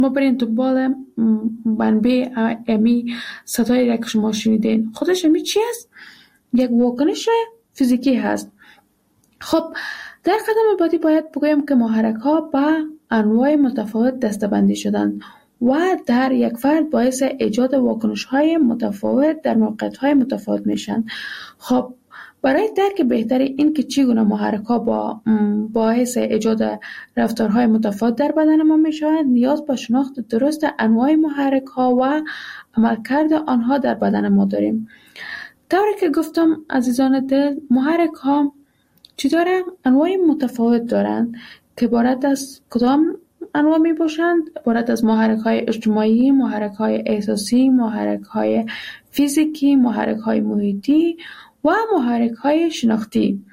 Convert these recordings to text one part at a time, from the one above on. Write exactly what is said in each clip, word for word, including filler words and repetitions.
ما برین دنبال منبع امی صدایی را که شما شنیدین. خودش امی چی است؟ یک واکنش فیزیکی هست. خب در قدم بعدی باید بگویم که محرک ها به انواع متفاوت دسته‌بندی شدن و در یک فرد باعث ایجاد واکنش های متفاوت در موقعیت های متفاوت میشن. خب برای درک بهتر این که چگونه محرک ها با باعث ایجاد رفتارهای متفاوت در بدن ما میشوند، نیاز به شناخت درست انواع محرک ها و عملکرد آنها در بدن ما داریم. طوری که گفتم عزیزان دل، محرک ها چی دارن؟ انواع متفاوت دارند که عبارت از کدام انواع می باشند؟ عبارت از محرک های اجتماعی، محرک های احساسی، محرک های فیزیکی، محرک های محیطی و محرک های شناختی.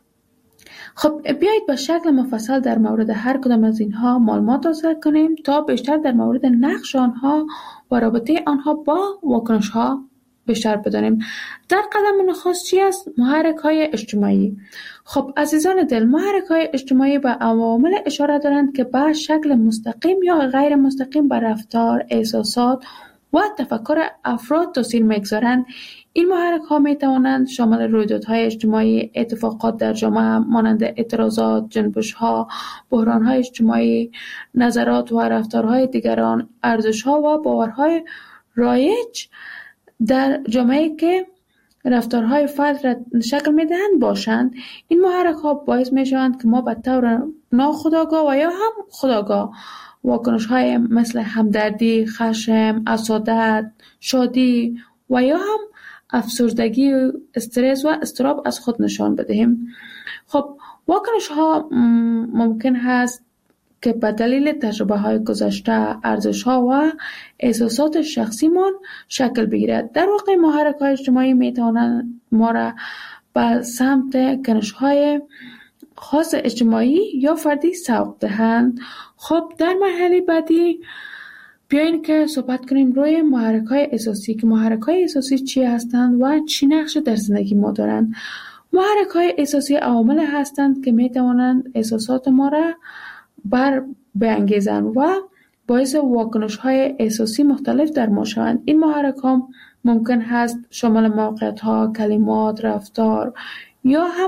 خب بیایید به شکل مفصل در مورد هر کدام از اینها معلومات حاصل کنیم تا بیشتر در مورد نقش آنها و رابطه آنها با واکنش ها بیشتر بدانیم. در قدم نخست چی است؟ محرک های اجتماعی. خب عزیزان دل، محرک های اجتماعی به عوامل اشاره دارند که به شکل مستقیم یا غیر مستقیم بر رفتار، احساسات و تفکر افراد تاثیر میگذارند. این محرک ها می توانند شامل رویدادهای اجتماعی، اتفاقات در جامعه مانند اعتراضات، جنبش ها، بحران های اجتماعی، نظرات و رفتارهای دیگران، ارزش ها و باورهای رایج در جامعه که رفتارهای فرد را شکل میدهند باشند. این محرک ها باعث می شوند که ما به طور ناخودآگاه و یا هم خودآگاه واکنش های مثل همدردی، خشم، حسادت، شادی و یا هم افسردگی، استرس و اضطراب از خود نشان بدهیم. خب واکنش ها ممکن هست که به دلیل تجربه های گذشته، ارزش ها و احساسات شخصیمان شکل بگیرد. در واقع محرک های اجتماعی می توانند ما را به سمت کنش های خاص اجتماعی یا فردی سوق دهند. خب در مرحله بعدی بیاین که صحبت کنیم روی محرک های احساسی، که محرک های احساسی چی هستند و چی نقش در زندگی ما دارند. محرک های احساسی عوامل هستند که می توانند احساسات ما را بر بانگیزند و باعث واکنش های احساسی مختلف در ما شوند. این محرک ها ممکن هست شامل موقعیت ها، کلمات، رفتار یا هم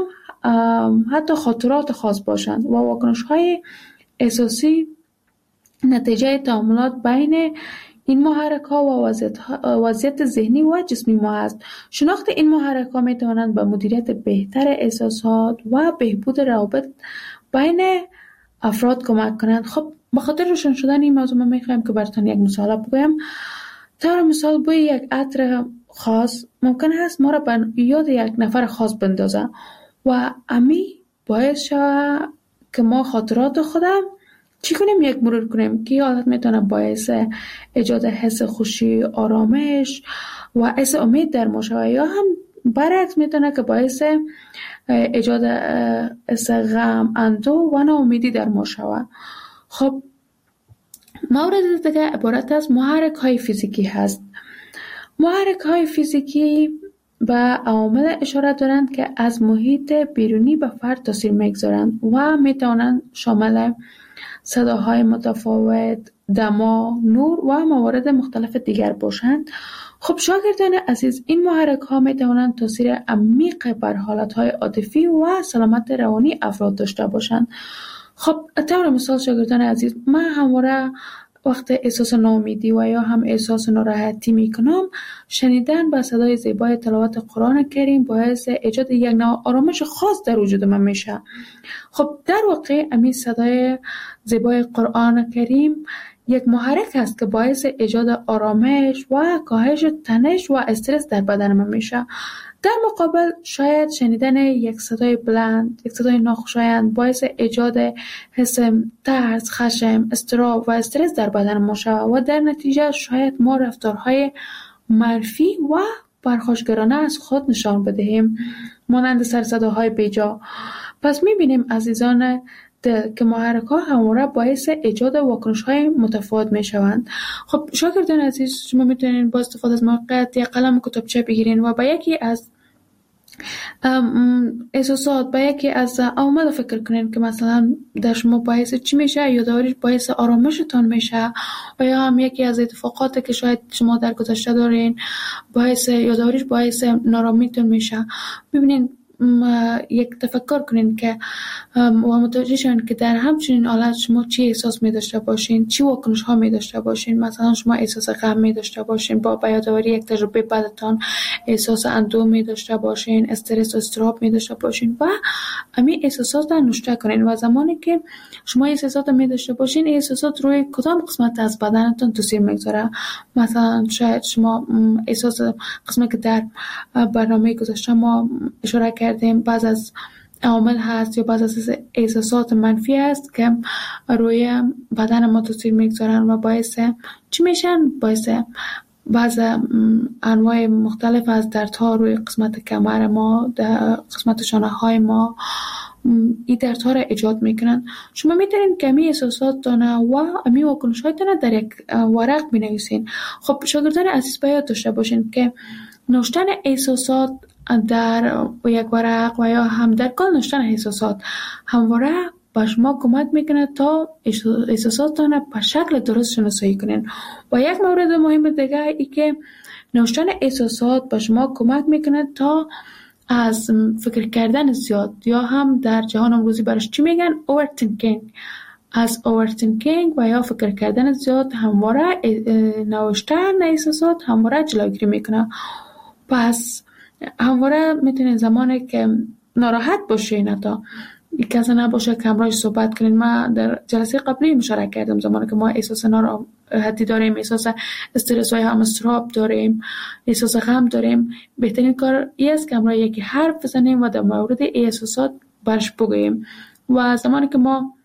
حتی خاطرات خاص باشند و واکنش های احساسی نتیجه تعاملات بین این محرک ها و وضعیت ذهنی و جسمی ما است. شناخت این محرک ها می توانند به مدیریت بهتر احساسات و بهبود روابط بین افراد کمک کنند. خب به خاطر روشن شدن این موضوع ما میخوایم که براتون یک مثال بگویم. طور مثال بوی یک عطر خاص ممکن هست ما را به یاد یک نفر خاص بندازه و امی باعث شود که ما خاطرات خودم چی کنیم؟ یک مرور کنیم که حالت میتونه باعث ایجاد حس خوشی، آرامش و حس امید در ما شود، یا هم برعکس میتونه که باعث ایجاد حس غم، اندوه و ناامیدی در ما شود. خب مورد دیگه عبارت از محرک های فیزیکی هست. محرک های فیزیکی به عوامل اشاره دارند که از محیط بیرونی به فرد تاثیر میگذارند و میتوانند شامل صداهای متفاوت، دما، نور و موارد مختلف دیگر باشند. خب شاگردان عزیز، این محرک ها می توانند تاثیر عمیق بر حالت های عاطفی و سلامت روانی افراد داشته باشند. خب طور مثال شاگردان عزیز، من همواره وقت احساس ناامیدی و یا هم احساس ناراحتی می کنم، شنیدن با صدای زیبای تلاوت قرآن کریم باعث ایجاد یک نوع آرامش خاص در وجود من میشه. خب در واقع همین صدای زیبای قرآن کریم یک محرک است که باعث ایجاد آرامش و کاهش تنش و استرس در بدن من میشه. در مقابل شاید شنیدن یک صدای بلند، یک صدای ناخوشایند باعث ایجاد حس ترس، خشم، اضطراب و استرس در بدن ما شود و در نتیجه شاید ما رفتارهای منفی و پرخاشگرانه از خود نشان بدهیم، مانند سرصداهای بیجا. پس میبینیم عزیزان که محرک ها همواره باعث ایجاد واکنش های متفاوت می شوند. خب شاگردان عزیز، شما میتونین با استفاده از موقعیت یک قلم و کتابچه بگیرین و با یکی از احساسات با یکی از عوامل فکر کنین که مثلا در شما باعث چی میشه، یادآوری باعث آرامشتان میشه، و یا هم یکی از اتفاقاتی که شاید شما در گذشته دارین باعث یادآوریش باعث نارامیتون میشه. ببینین یک تفکر کنین که و متوجه شین که در همچنین حالت شما چی احساس می داشته باشین، چی واکنش ها می داشته باشین. مثلا شما احساس غم می داشته باشین، با یادآوری یک تجربه بدتان احساس اندوه می داشته باشین، استرس و اضطراب می داشته باشین و همین احساسات را نوشته کنین. و زمانی که شما احساسات می داشته باشین، احساسات روی کدام قسمت از بدنتون تاثیر میگذاره. مثلا شاید شما احساس قسمتی که در برنامه گذشته ما اشاره کردیم بعض از عوامل هست یا بعض از احساسات منفی است که روی بدن ما تاثیر میگذارن و باعث چی میشن؟ باعث بعض انواع مختلف از دردها روی قسمت کمر ما، در قسمت شانه های ما این دردها را ایجاد میکنن. شما میتونین که امی احساسات دانه و امی واکنش های دانه در یک ورق بنویسین. خب شاگردان عزیز باید داشته باشین که نوشتن احساسات در یک ورق و یا هم در کل نوشتن احساسات همواره به شما کمک میکنه تا احساساتتان به شکل درست شناسایی کنین. و یک مورد مهم دیگه ای که نوشتن احساسات به شما کمک میکنه تا از فکر کردن زیاد یا هم در جهان امروزی برش چی میگن overthinking، از overthinking و یا فکر کردن زیاد همواره نوشتن احساسات همواره جلوگیری میکنه. پس همواره میتونین زمانی که ناراحت باشین تا یک کسی نباشه که همراهش صحبت کنین. ما در جلسه قبلی مشارکت کردم زمانی که ما احساس ناراحتی داریم، احساس استرس و هم اضطراب داریم، احساس غم داریم، بهترین کار این است که همراه یکی حرف بزنیم و در مورد احساسات برش بگوییم. و زمانی که ما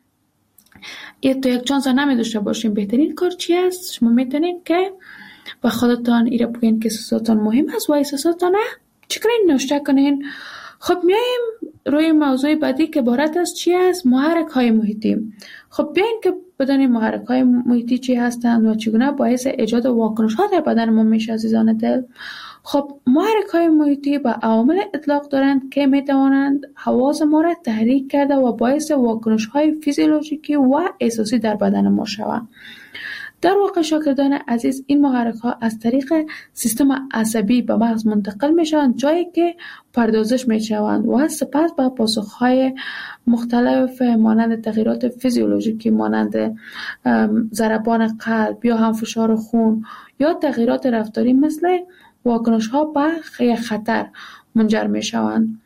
یک تو یک چانس نمی داشته باشیم، بهترین کار چی است؟ شما میتونین که با خودتان ایره بگین که احساساتان مهم است و احساساتان چکنین نوشته کنین. خب میایم روی موضوع بعدی که عبارت از چی است؟ محرک های محیطی. خب بیاین که بدانیم محرک های محیطی چی هستند و چگونه باعث ایجاد واکنش ها در بدن ما میشه عزیزان دل. خب محرک های محیطی به عوامل اطلاق دارند که میتوانند حواس ما را تحریک کرده و باعث واکنش های فیزیولوژیکی و احساسی در بدن ما شوند. در واقع شاگردان عزیز این محرک ها از طریق سیستم عصبی به مغز منتقل میشوند، جایی که پردازش میشوند و سپس به پاسخ های مختلف مانند تغییرات فیزیولوژیکی مانند ضربان قلب یا هم فشار خون یا تغییرات رفتاری مثل واکنش ها به خطر منجر میشوند.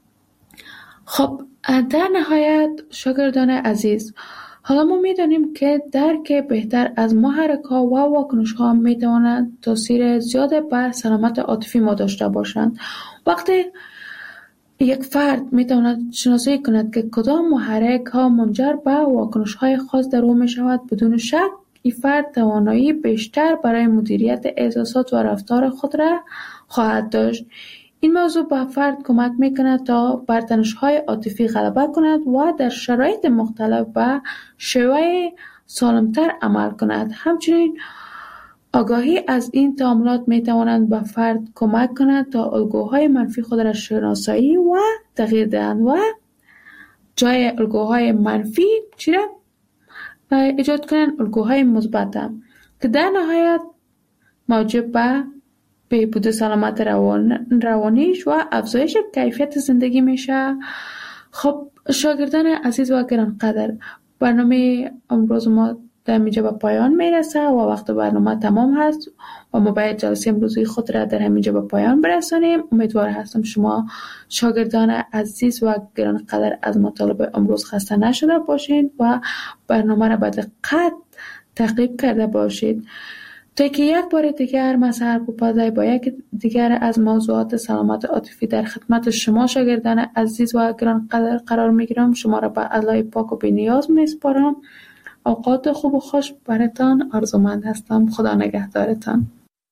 خب در نهایت شاگردان عزیز، حالا ما میدانیم که درک بهتر از محرک ها و واکنش ها میتواند تاثیر زیاد بر سلامت عاطفی ما داشته باشند. وقتی یک فرد میتواند شناسایی کند که کدام محرک ها منجر به واکنش های خاص در او میشود، بدون شک این فرد توانایی بیشتر برای مدیریت احساسات و رفتار خود را خواهد داشت. این موضوع به فرد کمک میکند تا بر تنش‌های عاطفی غلبه کند و در شرایط مختلف به شیوه سالمتر عمل کند. همچنین آگاهی از این تعاملات میتواند به فرد کمک کند تا الگوهای منفی خود را شناسایی و تغییر دهند و جای الگوهای منفی چی را ایجاد کنند؟ الگوهای مثبت که در نهایت موجب به بهبود سلامت روان روانیش و افزایش کیفیت زندگی میشه. خب شاگردان عزیز و گرانقدر، برنامه امروز ما در اینجا به پایان میرسه و وقت برنامه تمام هست و ما باید جلسه امروزی خود را در همینجا به پایان برسانیم. امیدوار هستم شما شاگردان عزیز و گرانقدر از مطالب امروز خسته نشده باشید و برنامه را به دقت تعقیب کرده باشید تا که یک بار دیگر من سحر پوپازی با یک دیگر از موضوعات سلامت عاطفی در خدمت شما شاگردان عزیز و گرانقدر قرار میگیرم. شما را به الله پاک و بی‌نیاز میسپارم. اوقات خوب و خوش براتان آرزومند هستم. خدا نگهدارتان.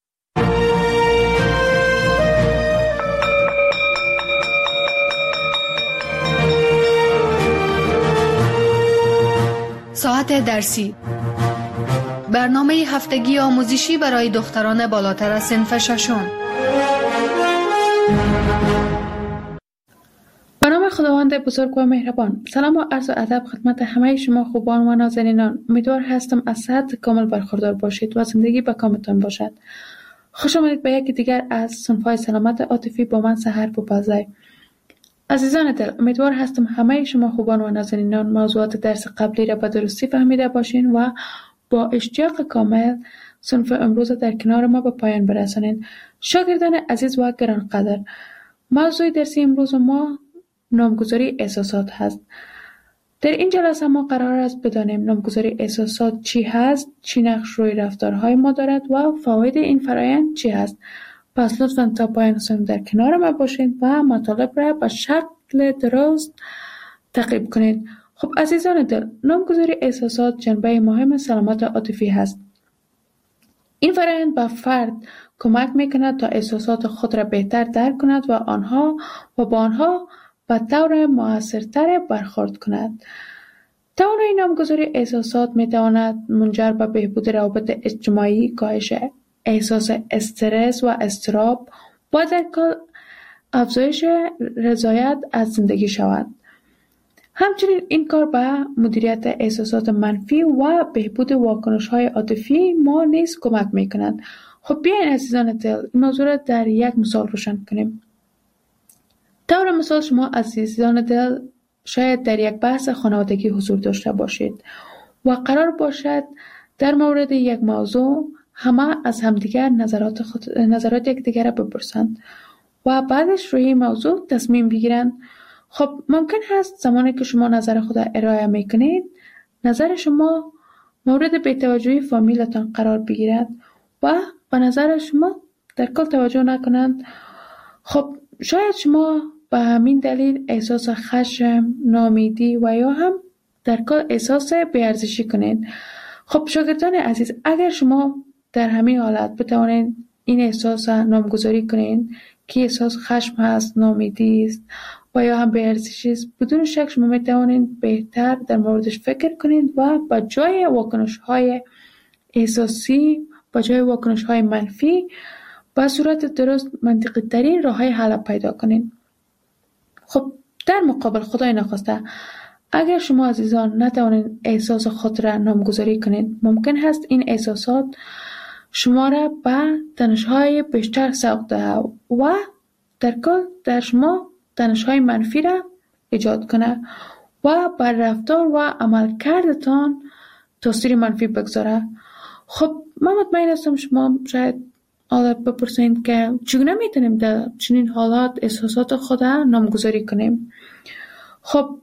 ساعت درسی، برنامه هفتگی آموزشی برای دختران بالاتر از صنف ششم. خداوند بزرگ و مهربان، سلام و عرض ادب خدمت همه شما خوبان و نازنینان. امیدوار هستم از صحت کامل برخوردار باشید و زندگی به کامتان باشد. خوش آمدید به یکی دیگر از صنف‌های سلامت عاطفی با من سحر بوپزای. عزیزان دل، امیدوار هستم همه شما خوبان و نازنینان موضوعات درس قبلی را به درستی فهمیده باشین و با اشتیاق کامل صنف امروز در کنار ما به پایان برسانید. شاگردان عزیز و گرانقدر، موضوع درسی امروز ما نامگذاری احساسات هست. در این جلسه ما قرار است بدانیم نامگذاری احساسات چی هست، چی نقش روی رفتارهای ما دارد و فواید این فرایند چی هست. پس لطفاً تا پایان صنف در کنار ما باشید و مطالب را به شکل درست تعقیب کنید. خب عزیزان دل، نامگذاری احساسات جنبه مهم سلامت عاطفی هست. این فرآیند به فرد کمک میکند تا احساسات خود را بهتر درک کند و آنها و با آنها به طور موثرتر برخورد کند. توانایی نامگذاری احساسات میتواند منجر به بهبود روابط اجتماعی، کاهش احساس استرس و اضطراب و در کل افزایش رضایت از زندگی شود. همچنین این کار به مدیریت احساسات منفی و بهبود واکنش‌های عاطفی ما نیز کمک می‌کند. خب بیاین عزیزان دل، این موضوع را در یک مثال روشن کنیم. طور مثال شما عزیزان دل شاید در یک بحث خانوادگی حضور داشته باشید و قرار باشد در مورد یک موضوع همه از همدیگر نظرات خود نظرات یکدیگر را بپرسند و بعدش روی این موضوع تصمیم بگیرند. خب ممکن هست زمانی که شما نظر خود را ارائه میکنید نظر شما مورد بی‌توجهی فامیلتان قرار بگیرد و به نظر شما در کل توجه نکنند. خب شاید شما به همین دلیل احساس خشم، ناامیدی و یا هم در کل احساس بی‌ارزشی کنید. خب شاگردان عزیز، اگر شما در همین حالت بتوانید این احساس نامگذاری کنید که احساس خشم هست، ناامیدی است و یا هم بی‌ارزشی است، بدون شک شما میتوانید بهتر در موردش فکر کنید و با جای واکنش‌های احساسی، با جای واکنش‌های منفی با صورت درست منطقی ترین راه‌های حل پیدا کنید. خب در مقابل خدای نخواسته اگر شما عزیزان نتوانید احساس خود را نامگذاری کنید، ممکن هست این احساسات شما را به تنش‌های بیشتر سوق دهد و در کل در شما تنش‌های منفی را ایجاد کنه و بر رفتار و عملکردتان تاثیر منفی بگذاره. خب من مطمئن هستم شما شاید حالا بپرسید که چگونه میتونیم در چنین حالات احساسات خود را نامگذاری کنیم. خب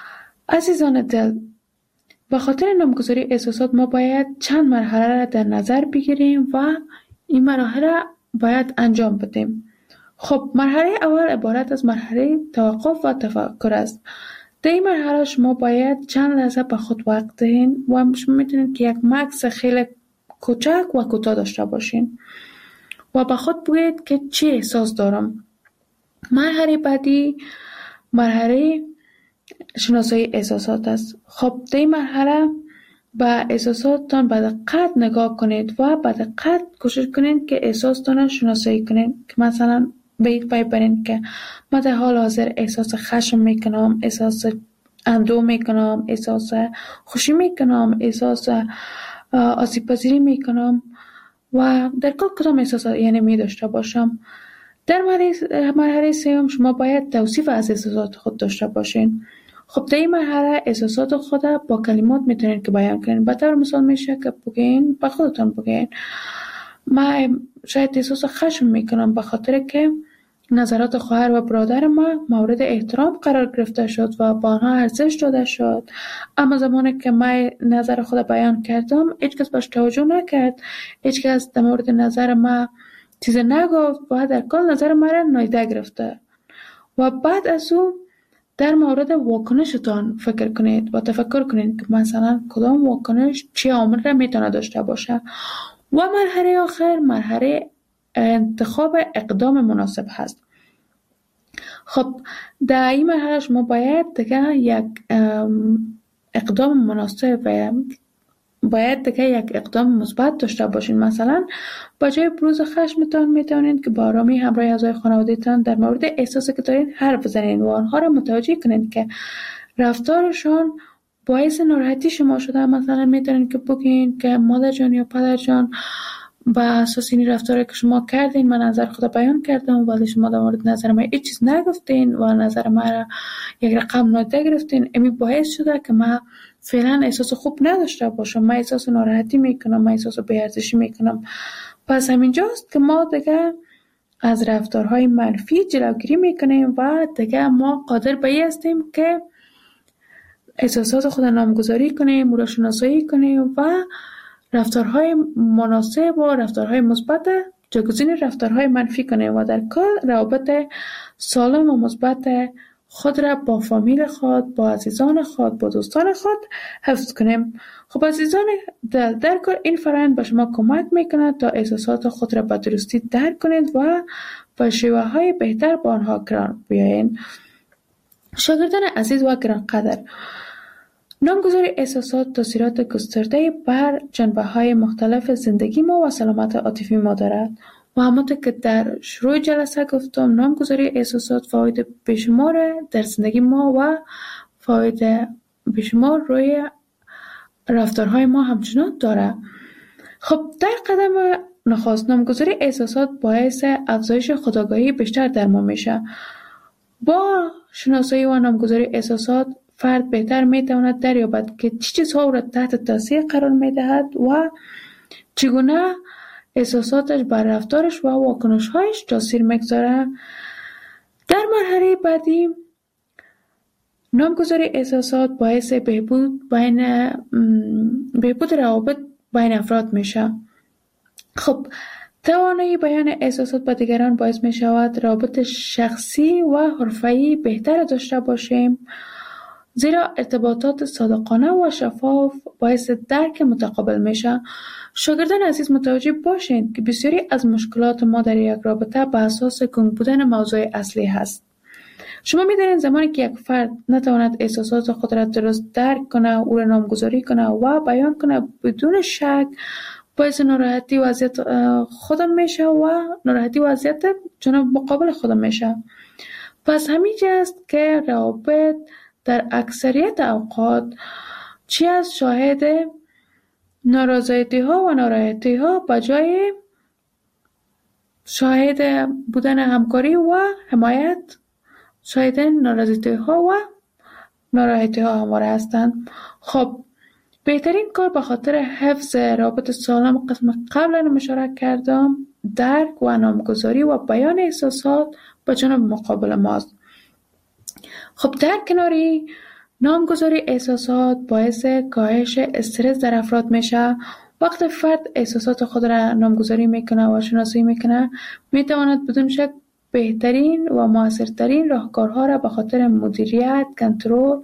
عزیزان دل، به خاطر نامگذاری احساسات ما باید چند مرحله را در نظر بگیریم و این مرحله را باید انجام بدیم. خب مرحله اول عبارت از مرحله توقف و تفکر است. در این مرحله شما باید چند لحظه به خود وقت دهید و شما میتونید که یک مکث خیلی کوچک و کوتاه داشته باشین و به خود بگویید که چی احساس دارم. مرحله بعدی مرحله شناسایی احساسات است. خب در این مرحله به احساساتتان به دقت نگاه کنید و به دقت کوشش کنید که احساساتتان را شناسایی کنید که مثلا بگید ببینید که من در حال حاضر احساس خشم میکنم، احساس اندوه میکنم، احساس خوشی میکنم، احساس آسیب پذیری میکنم و در کل کدام احساسات یعنی می داشته باشم. در مرحله سوم شما باید توصیف از احساسات خود داشته باشین. خب در این مرحله احساسات خود با کلمات میتونید که بیان کنید. به طور مثال میشه که بگین به خودتان بگین من شاید احساس خشم میکنم به خاطر که نظرات خواهر و برادر ما مورد احترام قرار گرفته شد و با آنها ارزش داده شد، اما زمانی که من نظر خود بیان کردم هیچ کس باش توجه نکرد، هیچ کس در مورد نظر ما چیز نگفت و در کل نظر ما را نادیده گرفته. و بعد از اون در مورد واکنشتان فکر کنید و تفکر کنید که مثلا کدام واکنش چه عامل را میتونه داشته باشه. و مرحله آخر مرحله انتخاب اقدام مناسب هست. خب در این مرحله شما باید دیگه یک اقدام مناسب و باید دیگه یک اقدام مثبت داشته باشین. مثلا با جای بروز خشمتان میتونید که با آرامی همراه اعضای خانواده‌تان در مورد احساسی که دارین حرف بزنین و آنها را متوجه کنید که رفتارشان باعث ناراحتی شما شده. مثلا میتونید که بگین که مادر جان یا پدر جان، با اساس این رفتاری که شما کردین من نظر خود بیان کردم ولی شما در مورد نظر من هیچ چیز نگفتین و نظر من را یک رقم نادیده گرفتین. امی باعث شده که من فعلا احساس خوب نداشته باشم، من احساس ناراحتی میکنم، من احساس بی‌ارزشی میکنم. پس همینجاست که ما دیگه از رفتارهای منفی جلوگیری میکنیم و دیگه ما قادر به این هستیم که احساسات خود نامگذاری کنیم، او را شناسایی کنیم و رفتارهای مناسب و رفتارهای مثبت جایگزین رفتارهای منفی کنیم و در کل روابط سالم و مثبت خود را با فامیل خود، با عزیزان خود، با دوستان خود حفظ کنیم. خب عزیزان، در, در کل این فرآیند به شما کمک میکند تا احساسات خود را به درستی درک کنید و با شیوه های بهتر با آنها کنار بیایید. شاگردان عزیز و گرانقدر، نامگذاری احساسات تاثیرات گسترده بر جنبه‌های مختلف زندگی ما و سلامت عاطفی ما دارد و همانطور که در شروع جلسه گفتم، نامگذاری احساسات فواید بیشمار در زندگی ما و فواید بیشمار روی رفتارهای ما همچنان دارد. خب در قدم نخست، نامگذاری احساسات باعث افزایش خودآگاهی بیشتر در ما میشه. با شناسایی و نامگذاری احساسات فرد بهتر میتواند دریابد که چه چیزها را تحت تاثیر قرار میدهد و چگونه احساساتش بر رفتارش و واکنش‌هایش تاثیر میگذارد. در مرحله بعدی، نامگذاری احساسات باعث بهبود بین بهبود روابط بین افراد میشه. خب توانایی بیان احساسات به دیگران باعث می شود روابط شخصی و حرفه‌ای بهتر داشته باشیم، زیرا ارتباطات صادقانه و شفاف باعث درک متقابل میشه. شاگردان عزیز متوجه باشید که بسیاری از مشکلات ما در یک رابطه به اساس گنگ بودن موضوع اصلی هست. شما می‌دانید زمانی که یک فرد نتواند احساسات خود را درست درک کنه، او را نامگذاری کنه و بیان کنه، بدون شک باعث ناراحتی و اذیت خودم میشه و ناراحتی و اذیت جناب مقابل خودم میشه. پس همینجا است که روابط در اکثریت اوقات چی از شاهد نارضایتی ها و ناراحتی ها به جای شاهد بودن همکاری و حمایت شاهد نارضایتی ها و ناراحتی ها همواره هستند. خب بهترین کار به خاطر حفظ رابط سالم قسم قبلا اشاره کردم درک و نامگذاری و بیان احساسات به جانب مقابل ماست. خب در کناری نامگذاری احساسات باعث کاهش استرس در افراد میشه. وقتی فرد احساسات خود را نامگذاری میکنه و شناسایی میکنه، میتواند بدون شک بهترین و موثرترین راهکارها را به خاطر مدیریت، کنترل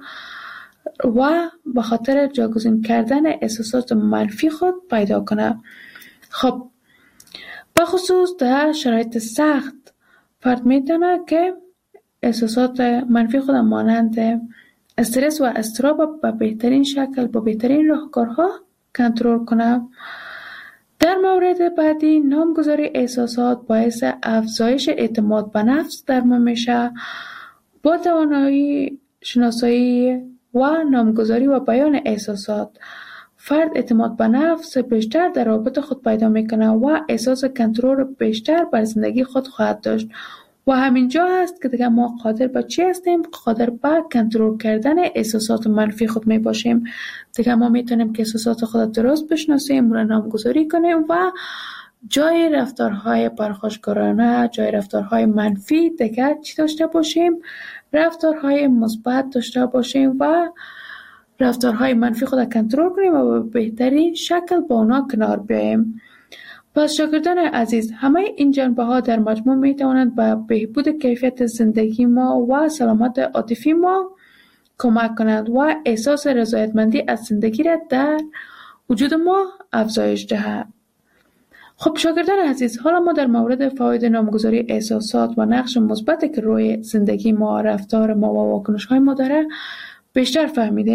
و به خاطر جایگزین کردن احساسات منفی خود پیدا کنه. خب به خصوص در شرایط سخت فرد میتونه که احساسات منفی خود مانند استرس و اضطراب به بهترین شکل با بهترین راهکارها کنترل کنه. در مورد بعدی، نامگذاری احساسات باعث افزایش اعتماد به نفس در ما میشه. با توانایی شناسایی و نامگذاری و بیان احساسات، فرد اعتماد به نفس بیشتر در رابطه خود پیدا میکنه و احساس کنترل بیشتر بر زندگی خود خواهد داشت. و همینجا هست که دیگه ما قادر به چی هستیم؟ قادر به کنترل کردن احساسات منفی خود می باشیم. دیگه ما میتونیم که احساسات خود درست بشناسیم، را نامگذاری کنیم و جای رفتارهای پرخاشگرانه، جای رفتارهای منفی دیگه چی داشته باشیم؟ رفتارهای مثبت داشته باشیم و رفتارهای منفی خود کنترل کنیم و به بهترین شکل با اونا کنار بیاییم. پس شاگردان عزیز، همه این جنبه ها در مجموع می توانند به بهبود کیفیت زندگی ما و سلامت عاطفی ما کمک کنند و احساس رضایتمندی از زندگی را در وجود ما افزایش دهند. خب شاگردان عزیز، حالا ما در مورد فواید نامگذاری احساسات و نقش مثبتی که روی زندگی ما، رفتار ما و واکنش های ما داره بیشتر فهمیدیم.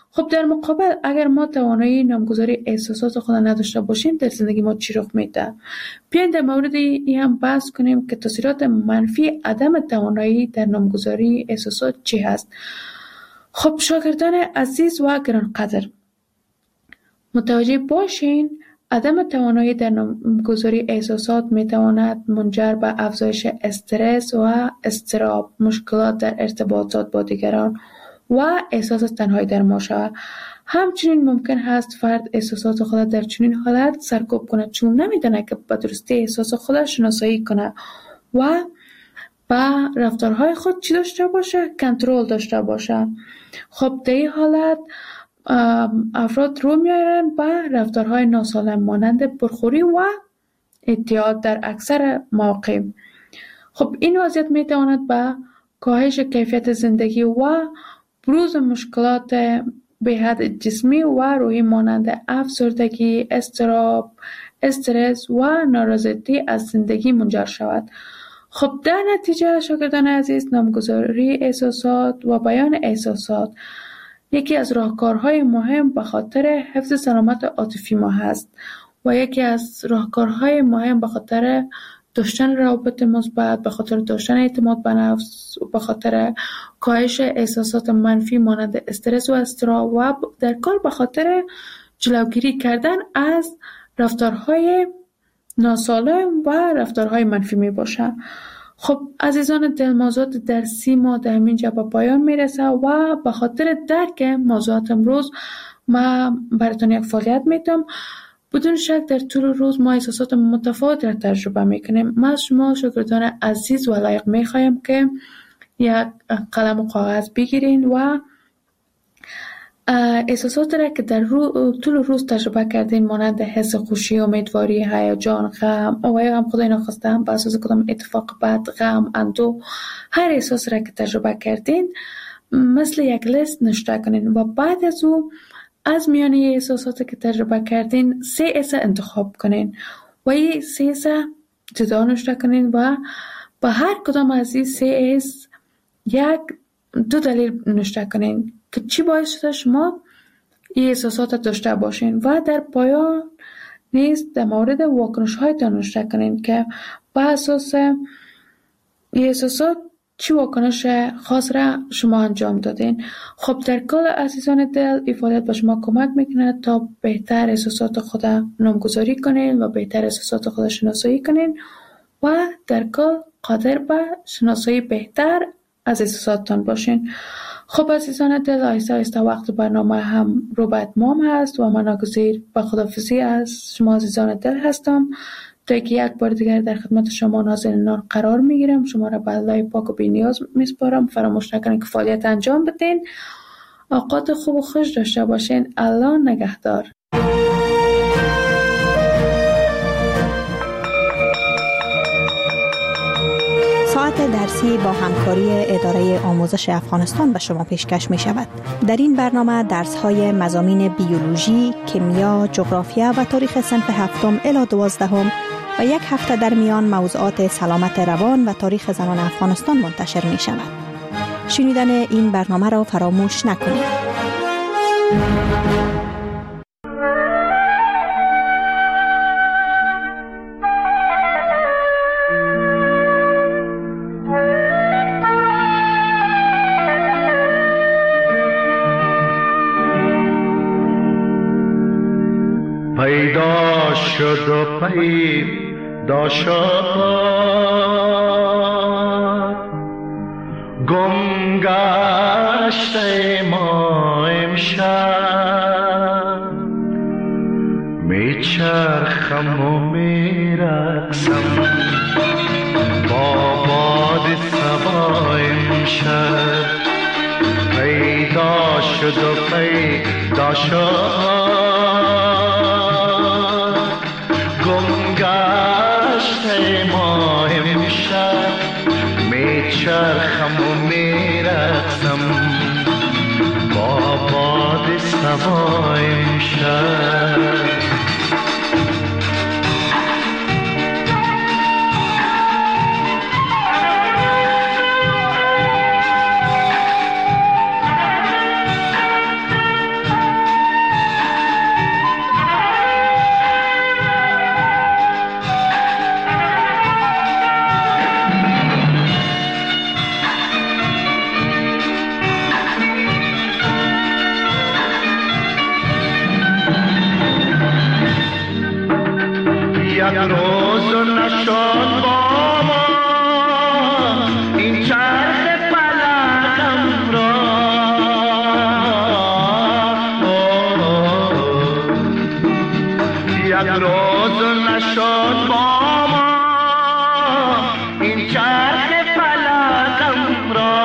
خب در مقابل اگر ما توانایی نامگذاری احساسات خود نداشته باشیم در زندگی ما چی رخ میده؟ بیاین در مورد این هم بحث کنیم که تاثیرات منفی عدم توانایی در نامگذاری احساسات چی هست. خب شاگردان عزیز و گرانقدر، متوجه باشین عدم توانایی در نامگذاری احساسات میتواند منجر به افزایش استرس و اضطراب، مشکلات در ارتباطات با دیگران و احساس تنهایی در ما شود. همچنین ممکن است فرد احساسات خود در چنین حالت سرکوب کند چون نمیداند که به درستی احساس خود شناسایی کنه و با رفتارهای خود چی داشته باشه؟ کنترل داشته باشه. خب در این حالت افراد رو میارن به رفتارهای ناسالم مانند پرخوری و اعتیاد در اکثر مواقع. خب این وضعیت میتواند به کاهش کیفیت زندگی و بروز مشکلات به حد جسمی و روحی مانند افسردگی، اضطراب، استرس و نارضایتی از زندگی منجر شود. خب در نتیجه شاگردان عزیز، نامگذاری احساسات و بیان احساسات یکی از راهکارهای مهم به خاطر حفظ سلامت عاطفی ما هست و یکی از راهکارهای مهم به خاطر داشتن روابط مثبت، به خاطر داشتن اعتماد به نفس، به خاطر کاهش احساسات منفی مانند استرس و اضطراب و در کل به خاطر جلوگیری کردن از رفتارهای ناسالم و رفتارهای منفی می باشه. خب عزیزان دل، موضوعات درسی ما در همینجا به پایان میرسه و به خاطر درک موضوعات امروز ما براتون یک فعالیت میتم. بدون شک در طول روز ما احساسات متفاوت را تجربه میکنیم. ما از شما شاگردان عزیز و لایق میخوایم که یک قلم و کاغذ بگیرین و احساسات را که در رو طول روز تجربه کردین مانند حس خوشی، امیدواری، هیجان، غم و یا هم خدای نخواسته هم به اساس کدام اتفاق بد، غم، اندوه، هر احساس را که تجربه کردین مثل یک لیست نوشته کنین و بعد از او از میان احساساتی که تجربه کردین سه حس انتخاب کنین و این سه حس جدا نوشته کنین و با هر کدام از این سه حس یک دو دلیل نوشته کنین که چی باعث شده شما این احساسات داشته باشین و در پایان نیز در مورد واکنش های نوشته کنین که با اساس این احساسات چی واکنش خاص را شما انجام دادین. خب در کل عزیزان دل، این فعالیت به شما کمک میکنه تا بهتر احساسات خود نامگذاری کنین و بهتر احساسات خود شناسایی کنین و در کل قادر به شناسایی بهتر از احساساتتان باشین. خب عزیزان دل، آهسته آهسته وقت برنامه هم رو به اتمام هست و من ناگزیر به خداحافظی از شما عزیزان دل هستم تا که یک بار دیگر در خدمت شما نازنینان قرار میگیرم. شما را به الله پاک و بی‌نیاز میسپارم. فراموش نکنید که فعالیت انجام بدین. اوقات خوب و خوش داشته باشین. الله نگهدار. ساعت درسی با همکاری اداره آموزش افغانستان به شما پیشکش می شود. در این برنامه درس های مضامین بیولوژی، کیمیا، جغرافیا و تاریخ صنف هفتم الی دوازدهم و یک هفته در میان موضوعات سلامت روان و تاریخ زنان افغانستان منتشر می شود. شنیدن این برنامه را فراموش نکنید. پیدا شد و پیدا شد، گم گشت ما امشب، میچرخم و میرقصم با باد صبا امشب. پیدا شد و پیدا شد، میچرخم و میرقصم با باد صبا امشب. روز نشد با ما این چرخ فلکم را، یک روز نشد با ما این چرخ فلکم را،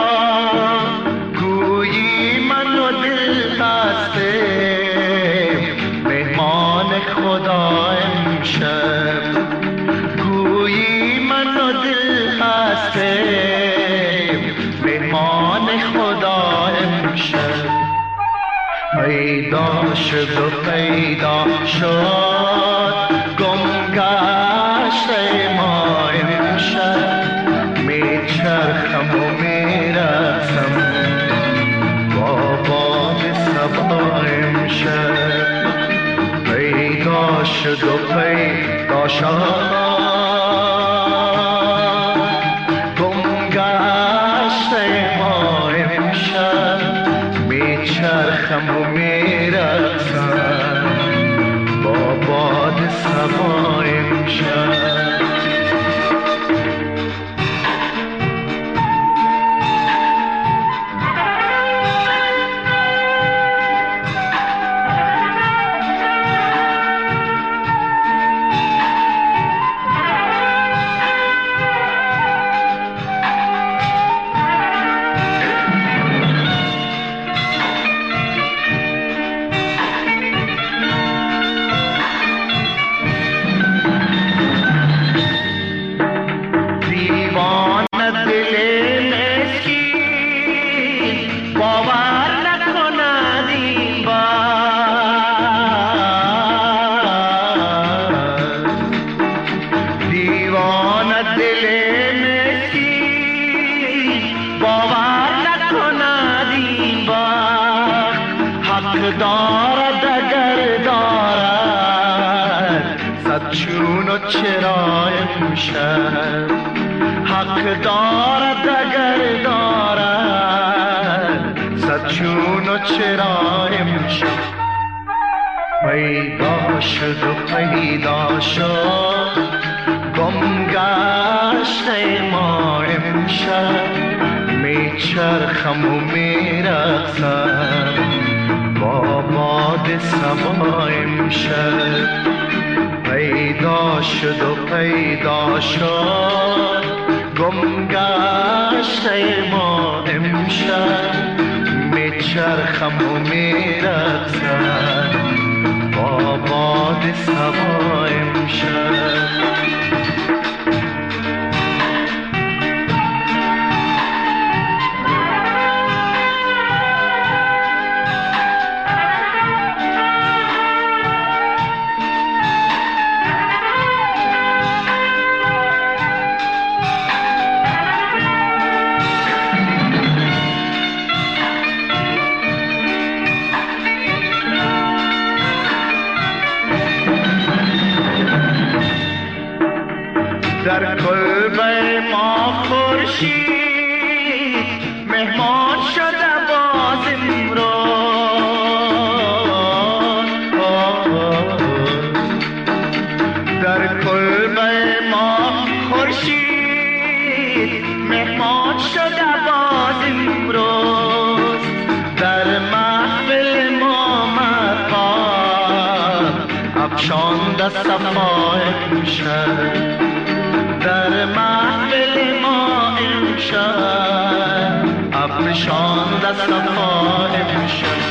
گویی من و دل هستیم مهمان خدا امشب، گویی من و دل هستیم مهمان خدا امشب. پیدا شد و پیدا شد گم گشته ما امشب، میچرخم و میرسم با باد صبا امشب. پیدا شد و پیدا شد گم گشته ما امشب، میچرخم و میرسم با باد صبا امشب. دارد اگر دارد صد چون و چرا امشب، حق دارد اگر دارد صد چون و چرا امشب. پیدا شد و پیدا شد گم گشته ما امشب، میچرخم و میرقصم با باد صبا امشب. پیدا شد و پیدا شد گم گشته ما امشب، میچرخم و میرقصم با باد صبا امشب. در کلبه ما خورشید مهمان شده باز امروز، در کلبه ما خورشید مهمان شده باز امروز، در محفل ما مقام افشانده صفا امشب، در محفل ما امشب افشانده صفا امشب.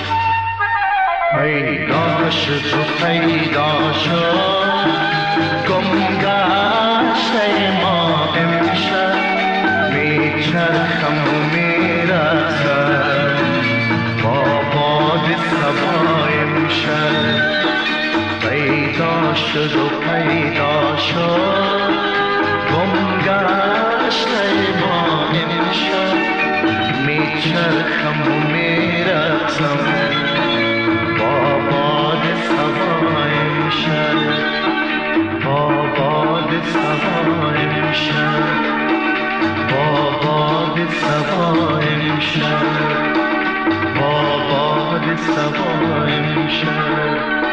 پیدا شد و پیدا شد گم گشته ما امشب، میچرخم و میرقصم با باد صبا امشب. پیدا شد و پیدا شد گم گشته ما امشب، میچرخم و میرقصم با باد صبا امشب، با باد صبا امشب، با باد صبا امشب، با باد صبا امشب.